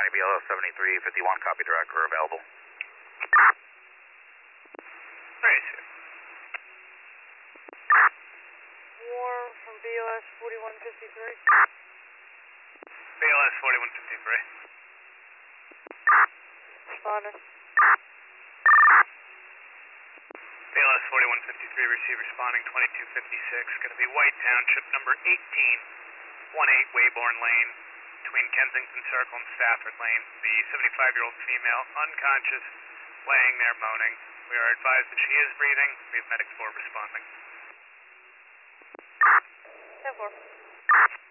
BLS 7351, copy direct, we're available. Right. Warm from BLS 4153. BLS 4153. Responding. BLS 4153, receive responding 2256. Going to be White Township, number 1818 Wayborn Lane, between Kensington Circle and Stafford Lane. The 75-year-old female, unconscious, laying there moaning. We are advised that she is breathing. We have Medic 4 responding. 10-4.